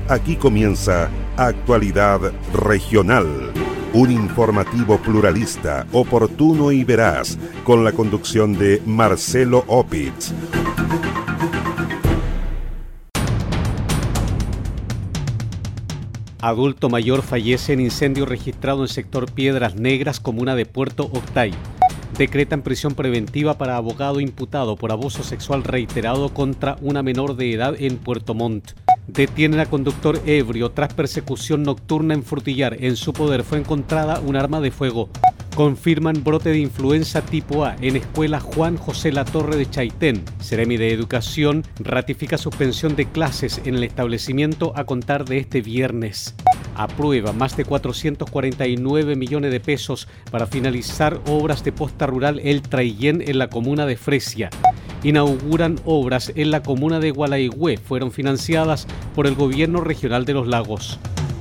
Aquí comienza Actualidad Regional, un informativo pluralista, oportuno y veraz, con la conducción de Marcelo Opitz. Adulto mayor fallece en incendio registrado en sector Piedras Negras, comuna de Puerto Octay. Decretan prisión preventiva para abogado imputado por abuso sexual reiterado contra una menor de edad en Puerto Montt. Detienen a conductor ebrio tras persecución nocturna en Frutillar. En su poder fue encontrada un arma de fuego. Confirman brote de influenza tipo A en escuela Juan José Latorre de Chaitén. Seremi de Educación ratifica suspensión de clases en el establecimiento a contar de este viernes. Aprueba más de 449 millones de pesos para finalizar obras de posta rural El Traillén en la comuna de Fresia. Inauguran obras en la comuna de Gualaigüe. Fueron financiadas por el gobierno regional de Los Lagos.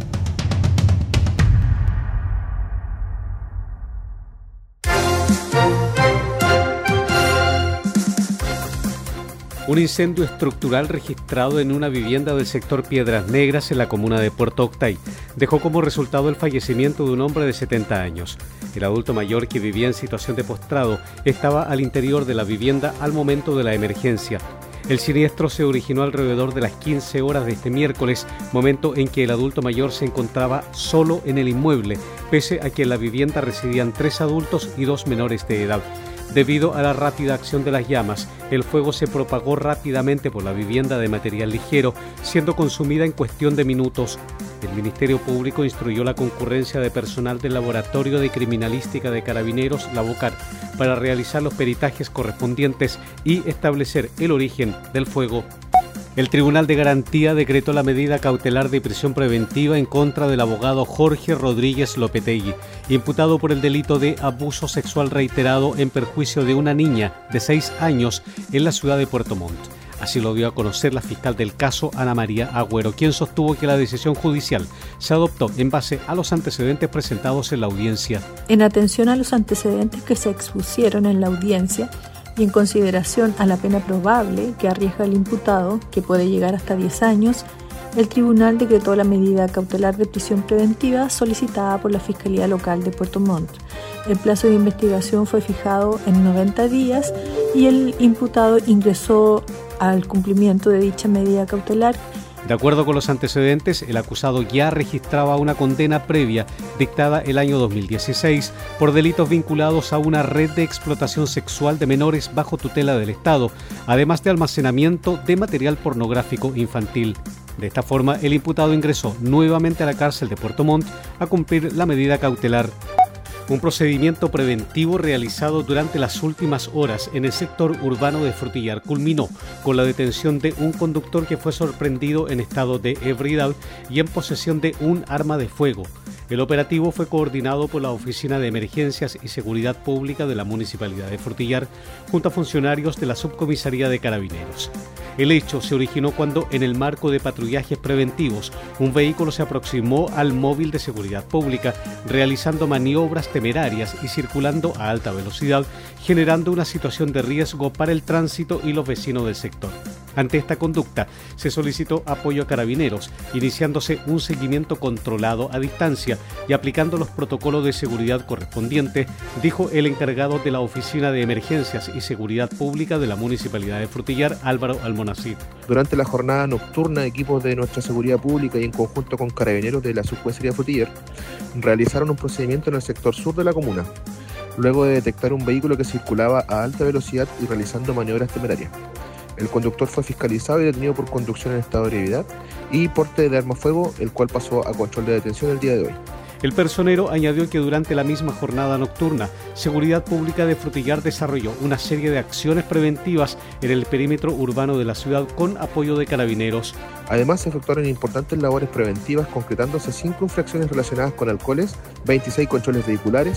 Un incendio estructural registrado en una vivienda del sector Piedras Negras en la comuna de Puerto Octay dejó como resultado el fallecimiento de un hombre de 70 años. El adulto mayor, que vivía en situación de postrado, estaba al interior de la vivienda al momento de la emergencia. El siniestro se originó alrededor de las 15 horas de este miércoles, momento en que el adulto mayor se encontraba solo en el inmueble, pese a que en la vivienda residían 3 adultos y 2 menores de edad. Debido a la rápida acción de las llamas, el fuego se propagó rápidamente por la vivienda de material ligero, siendo consumida en cuestión de minutos. El Ministerio Público instruyó la concurrencia de personal del Laboratorio de Criminalística de Carabineros, la BOCAR, para realizar los peritajes correspondientes y establecer el origen del fuego. El Tribunal de Garantía decretó la medida cautelar de prisión preventiva en contra del abogado Jorge Rodríguez Lopetegui, imputado por el delito de abuso sexual reiterado en perjuicio de una niña de 6 años en la ciudad de Puerto Montt. Así lo dio a conocer la fiscal del caso, Ana María Agüero, quien sostuvo que la decisión judicial se adoptó en base a los antecedentes presentados en la audiencia. En atención a los antecedentes que se expusieron en la audiencia, y en consideración a la pena probable que arriesga el imputado, que puede llegar hasta 10 años, el tribunal decretó la medida cautelar de prisión preventiva solicitada por la Fiscalía Local de Puerto Montt. El plazo de investigación fue fijado en 90 días y el imputado ingresó al cumplimiento de dicha medida cautelar. De acuerdo con los antecedentes, el acusado ya registraba una condena previa dictada el año 2016 por delitos vinculados a una red de explotación sexual de menores bajo tutela del Estado, además de almacenamiento de material pornográfico infantil. De esta forma, el imputado ingresó nuevamente a la cárcel de Puerto Montt a cumplir la medida cautelar. Un procedimiento preventivo realizado durante las últimas horas en el sector urbano de Frutillar culminó con la detención de un conductor que fue sorprendido en estado de ebriedad y en posesión de un arma de fuego. El operativo fue coordinado por la Oficina de Emergencias y Seguridad Pública de la Municipalidad de Frutillar junto a funcionarios de la Subcomisaría de Carabineros. El hecho se originó cuando, en el marco de patrullajes preventivos, un vehículo se aproximó al móvil de seguridad pública, realizando maniobras temerarias y circulando a alta velocidad, generando una situación de riesgo para el tránsito y los vecinos del sector. Ante esta conducta, se solicitó apoyo a Carabineros, iniciándose un seguimiento controlado a distancia y aplicando los protocolos de seguridad correspondientes, dijo el encargado de la Oficina de Emergencias y Seguridad Pública de la Municipalidad de Frutillar, Álvaro Almonacid. Durante la jornada nocturna, equipos de nuestra seguridad pública y en conjunto con Carabineros de la Subcomisaría de Frutillar realizaron un procedimiento en el sector sur de la comuna, luego de detectar un vehículo que circulaba a alta velocidad y realizando maniobras temerarias. El conductor fue fiscalizado y detenido por conducción en estado de ebriedad y porte de arma de fuego, el cual pasó a control de detención el día de hoy. El personero añadió que durante la misma jornada nocturna, Seguridad Pública de Frutillar desarrolló una serie de acciones preventivas en el perímetro urbano de la ciudad con apoyo de Carabineros. Además, se efectuaron importantes labores preventivas, concretándose 5 infracciones relacionadas con alcoholes, 26 controles vehiculares,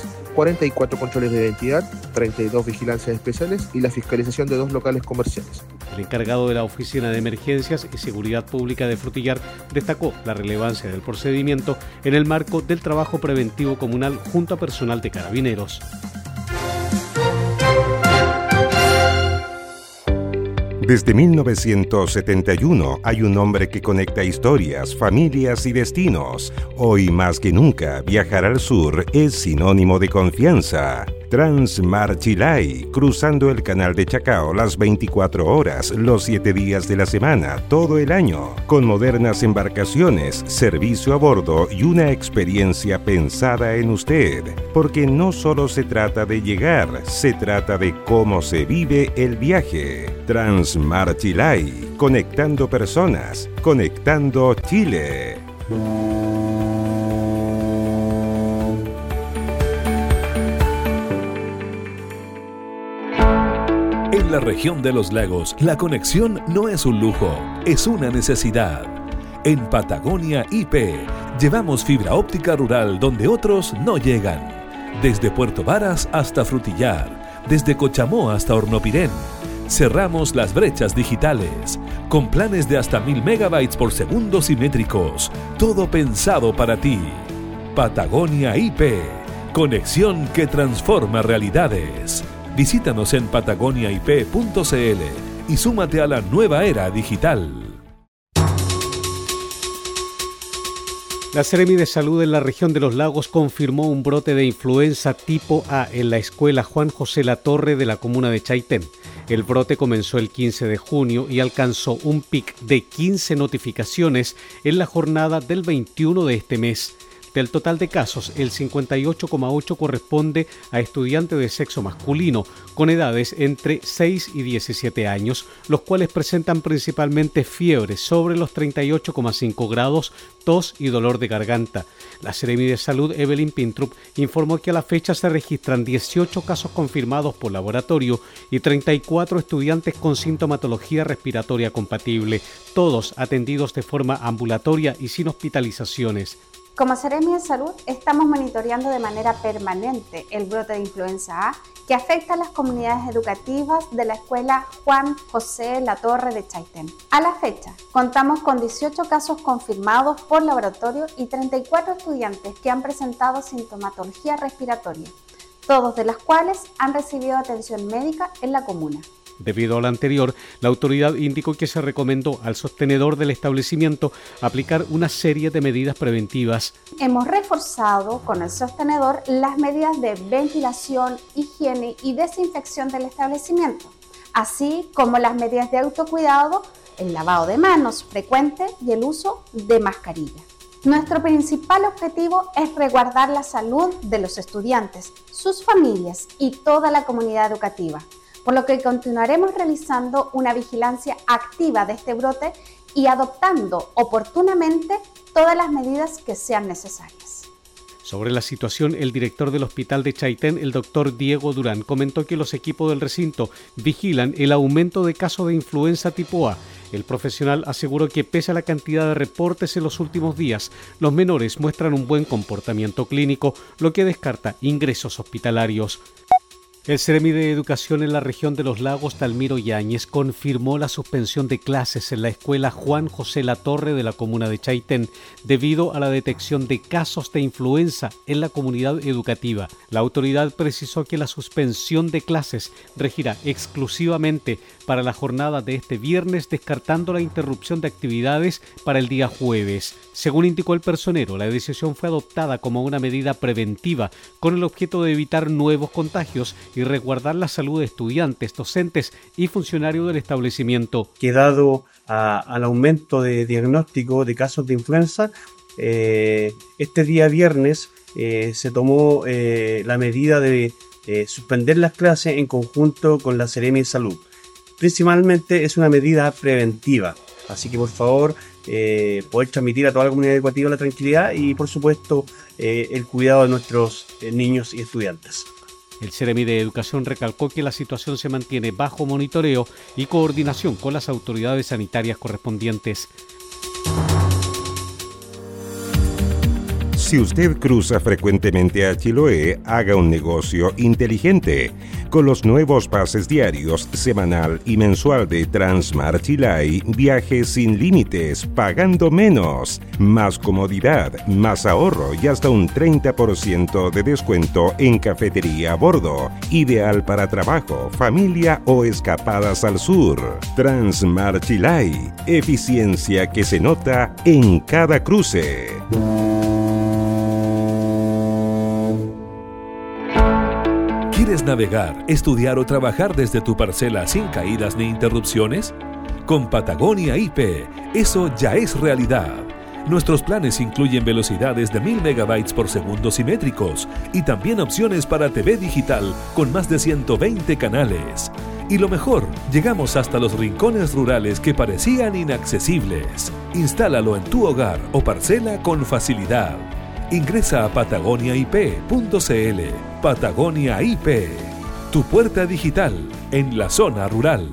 44 controles de identidad, 32 vigilancias especiales y la fiscalización de 2 locales comerciales. El encargado de la Oficina de Emergencias y Seguridad Pública de Frutillar destacó la relevancia del procedimiento en el marco del trabajo preventivo comunal junto a personal de Carabineros. Desde 1971 hay un nombre que conecta historias, familias y destinos. Hoy más que nunca, viajar al sur es sinónimo de confianza. Transmar Chilay, cruzando el canal de Chacao las 24 horas, los 7 días de la semana, todo el año, con modernas embarcaciones, servicio a bordo y una experiencia pensada en usted. Porque no solo se trata de llegar, se trata de cómo se vive el viaje. Transmar Chilay, conectando personas, conectando Chile. En la región de los lagos, la conexión no es un lujo, es una necesidad. En Patagonia IP, llevamos fibra óptica rural donde otros no llegan. Desde Puerto Varas hasta Frutillar, desde Cochamó hasta Hornopirén. Cerramos las brechas digitales, con planes de hasta 1000 megabytes por segundo simétricos. Todo pensado para ti. Patagonia IP, conexión que transforma realidades. Visítanos en patagoniaip.cl y súmate a la nueva era digital. La Seremi de Salud en la región de los lagos confirmó un brote de influenza tipo A en la escuela Juan José Latorre de la comuna de Chaitén. El brote comenzó el 15 de junio y alcanzó un pic de 15 notificaciones en la jornada del 21 de este mes. Del total de casos, el 58,8% corresponde a estudiantes de sexo masculino, con edades entre 6 y 17 años, los cuales presentan principalmente fiebre sobre los 38,5 grados, tos y dolor de garganta. La Seremi de Salud, Evelyn Pintrup, informó que a la fecha se registran 18 casos confirmados por laboratorio y 34 estudiantes con sintomatología respiratoria compatible, todos atendidos de forma ambulatoria y sin hospitalizaciones. Como Seremi de Salud, estamos monitoreando de manera permanente el brote de influenza A que afecta a las comunidades educativas de la escuela Juan José Latorre de Chaitén. A la fecha, contamos con 18 casos confirmados por laboratorio y 34 estudiantes que han presentado sintomatología respiratoria, todos de las cuales han recibido atención médica en la comuna. Debido a lo anterior, la autoridad indicó que se recomendó al sostenedor del establecimiento aplicar una serie de medidas preventivas. Hemos reforzado con el sostenedor las medidas de ventilación, higiene y desinfección del establecimiento, así como las medidas de autocuidado, el lavado de manos frecuente y el uso de mascarilla. Nuestro principal objetivo es resguardar la salud de los estudiantes, sus familias y toda la comunidad educativa, por lo que continuaremos realizando una vigilancia activa de este brote y adoptando oportunamente todas las medidas que sean necesarias. Sobre la situación, el director del hospital de Chaitén, el doctor Diego Durán, comentó que los equipos del recinto vigilan el aumento de casos de influenza tipo A. El profesional aseguró que pese a la cantidad de reportes en los últimos días, los menores muestran un buen comportamiento clínico, lo que descarta ingresos hospitalarios. El Seremi de Educación en la región de los lagos, Talmiro Yáñez, confirmó la suspensión de clases en la escuela Juan José Latorre de la comuna de Chaitén debido a la detección de casos de influenza en la comunidad educativa. La autoridad precisó que la suspensión de clases regirá exclusivamente para la jornada de este viernes, descartando la interrupción de actividades para el día jueves. Según indicó el personero, la decisión fue adoptada como una medida preventiva con el objeto de evitar nuevos contagios y resguardar la salud de estudiantes, docentes y funcionarios del establecimiento. Que dado al aumento de diagnóstico de casos de influenza, este día viernes se tomó la medida de suspender las clases en conjunto con la Seremi de Salud. Principalmente es una medida preventiva, así que por favor poder transmitir a toda la comunidad educativa la tranquilidad y por supuesto el cuidado de nuestros niños y estudiantes. El Seremi de Educación recalcó que la situación se mantiene bajo monitoreo y coordinación con las autoridades sanitarias correspondientes. Si usted cruza frecuentemente a Chiloé, haga un negocio inteligente. Con los nuevos pases diarios, semanal y mensual de Transmar Chilay, viaje sin límites, pagando menos. Más comodidad, más ahorro y hasta un 30% de descuento en cafetería a bordo. Ideal para trabajo, familia o escapadas al sur. Transmar Chilay, eficiencia que se nota en cada cruce. ¿Quieres navegar, estudiar o trabajar desde tu parcela sin caídas ni interrupciones? Con Patagonia IP, eso ya es realidad. Nuestros planes incluyen velocidades de 1000 megabytes por segundo simétricos y también opciones para TV digital con más de 120 canales. Y lo mejor, llegamos hasta los rincones rurales que parecían inaccesibles. Instálalo en tu hogar o parcela con facilidad. Ingresa a patagoniaip.cl. Patagonia IP, tu puerta digital en la zona rural.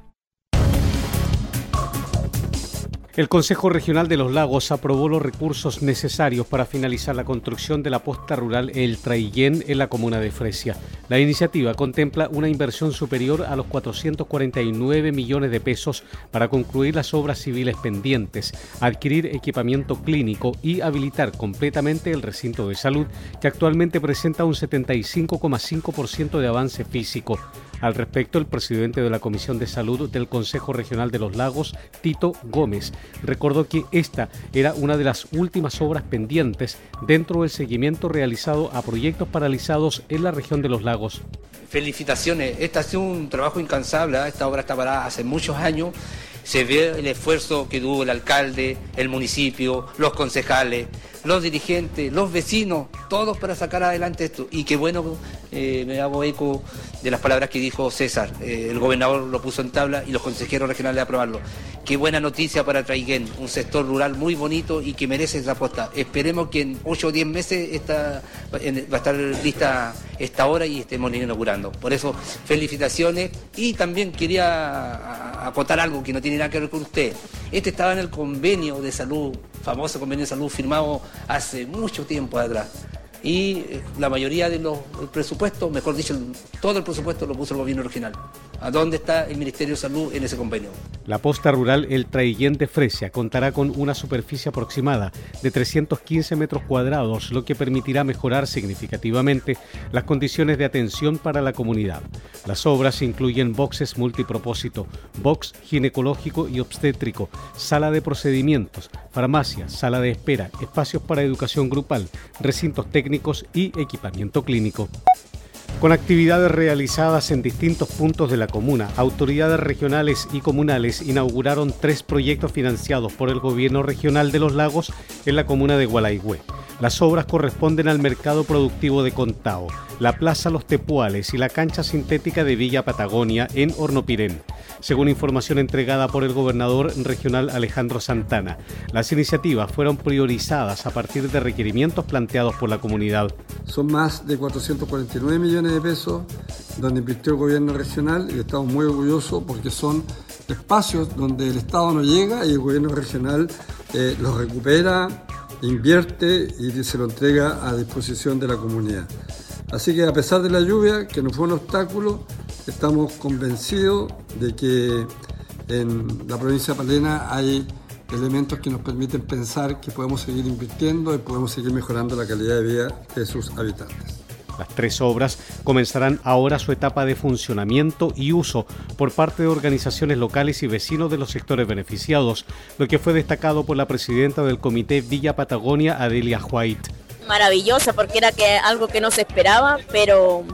El Consejo Regional de los Lagos aprobó los recursos necesarios para finalizar la construcción de la posta rural El Traillén en la comuna de Fresia. La iniciativa contempla una inversión superior a los 449 millones de pesos para concluir las obras civiles pendientes, adquirir equipamiento clínico y habilitar completamente el recinto de salud, que actualmente presenta un 75,5% de avance físico. Al respecto, el presidente de la Comisión de Salud del Consejo Regional de los Lagos, Tito Gómez, recordó que esta era una de las últimas obras pendientes dentro del seguimiento realizado a proyectos paralizados en la región de los lagos. Felicitaciones, este ha sido un trabajo incansable, esta obra está parada hace muchos años. Se ve el esfuerzo que tuvo el alcalde, el municipio, los concejales, los dirigentes, los vecinos, todos para sacar adelante esto. Y qué bueno, me hago eco de las palabras que dijo César. El gobernador lo puso en tabla y los consejeros regionales aprobarlo. Qué buena noticia para Traillén, un sector rural muy bonito y que merece esa apuesta. Esperemos que en 8 o 10 meses va a estar lista esta obra y estemos inaugurando. Por eso, felicitaciones. Y también quería acotar algo que no tiene nada que ver con usted. Este estaba en el convenio de salud, famoso convenio de salud firmado hace mucho tiempo atrás. Y la mayoría de los presupuestos, mejor dicho, todo el presupuesto lo puso el gobierno regional. ¿A dónde está el Ministerio de Salud en ese convenio? La posta rural El Traillén de Fresia contará con una superficie aproximada de 315 metros cuadrados, lo que permitirá mejorar significativamente las condiciones de atención para la comunidad. Las obras incluyen boxes multipropósito, box ginecológico y obstétrico, sala de procedimientos, farmacia, sala de espera, espacios para educación grupal, recintos técnicos y equipamiento clínico. Con actividades realizadas en distintos puntos de la comuna, autoridades regionales y comunales inauguraron 3 proyectos financiados por el Gobierno Regional de los Lagos en la comuna de Gualaihue. Las obras corresponden al Mercado Productivo de Contao, la Plaza Los Tepuales y la Cancha Sintética de Villa Patagonia en Hornopirén. Según información entregada por el gobernador regional Alejandro Santana, las iniciativas fueron priorizadas a partir de requerimientos planteados por la comunidad. Son más de 449 millones de pesos donde invirtió el gobierno regional y estamos muy orgullosos porque son espacios donde el Estado no llega y el gobierno regional los recupera, invierte y se lo entrega a disposición de la comunidad. Así que a pesar de la lluvia, que no fue un obstáculo, estamos convencidos de que en la provincia de Palena hay elementos que nos permiten pensar que podemos seguir invirtiendo y podemos seguir mejorando la calidad de vida de sus habitantes. Las 3 obras comenzarán ahora su etapa de funcionamiento y uso por parte de organizaciones locales y vecinos de los sectores beneficiados, lo que fue destacado por la presidenta del Comité Villa Patagonia, Adelia White. Maravillosa, porque era algo que no se esperaba, pero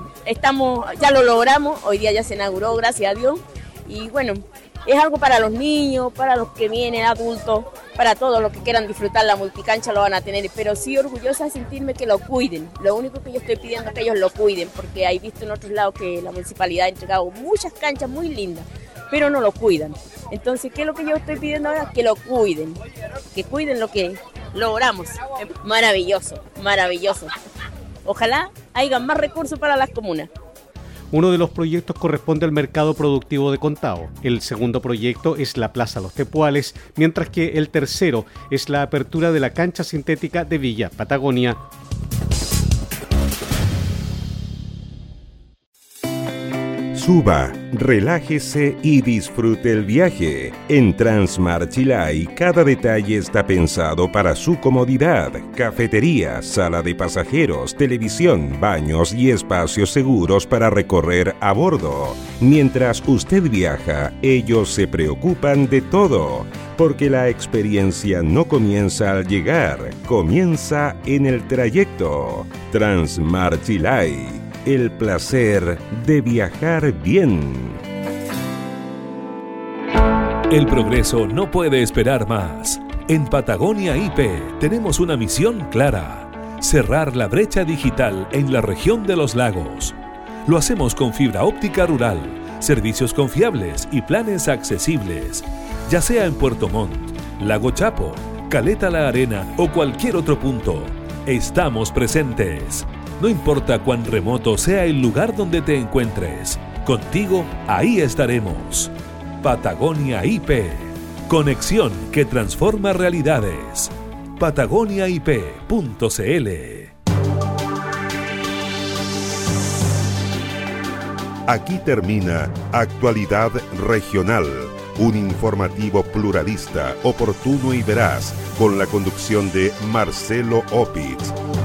ya lo logramos, hoy día ya se inauguró, gracias a Dios, y bueno, es algo para los niños, para los que vienen, adultos, para todos los que quieran disfrutar la multicancha lo van a tener, pero sí orgullosa de sentirme que lo cuiden. Lo único que yo estoy pidiendo es que ellos lo cuiden, porque he visto en otros lados que la municipalidad ha entregado muchas canchas muy lindas, pero no lo cuidan. Entonces, ¿qué es lo que yo estoy pidiendo ahora? Que lo cuiden, que cuiden lo que logramos. Maravilloso, maravilloso. Ojalá haya más recursos para las comunas. Uno de los proyectos corresponde al Mercado Productivo de Contao. El segundo proyecto es la Plaza Los Tepuales, mientras que el tercero es la apertura de la Cancha Sintética de Villa Patagonia. Suba, relájese y disfrute el viaje. En Transmar Chilay, cada detalle está pensado para su comodidad. Cafetería, sala de pasajeros, televisión, baños y espacios seguros para recorrer a bordo. Mientras usted viaja, ellos se preocupan de todo, porque la experiencia no comienza al llegar, comienza en el trayecto. Transmar Chilay. El placer de viajar bien. El progreso no puede esperar más. En Patagonia IP tenemos una misión clara: cerrar la brecha digital en la región de los lagos. Lo hacemos con fibra óptica rural, servicios confiables y planes accesibles. Ya sea en Puerto Montt, Lago Chapo, Caleta La Arena o cualquier otro punto, estamos presentes. No importa cuán remoto sea el lugar donde te encuentres, contigo ahí estaremos. Patagonia IP. Conexión que transforma realidades. patagoniaip.cl. Aquí termina Actualidad Regional, un informativo pluralista, oportuno y veraz, con la conducción de Marcelo Opitz.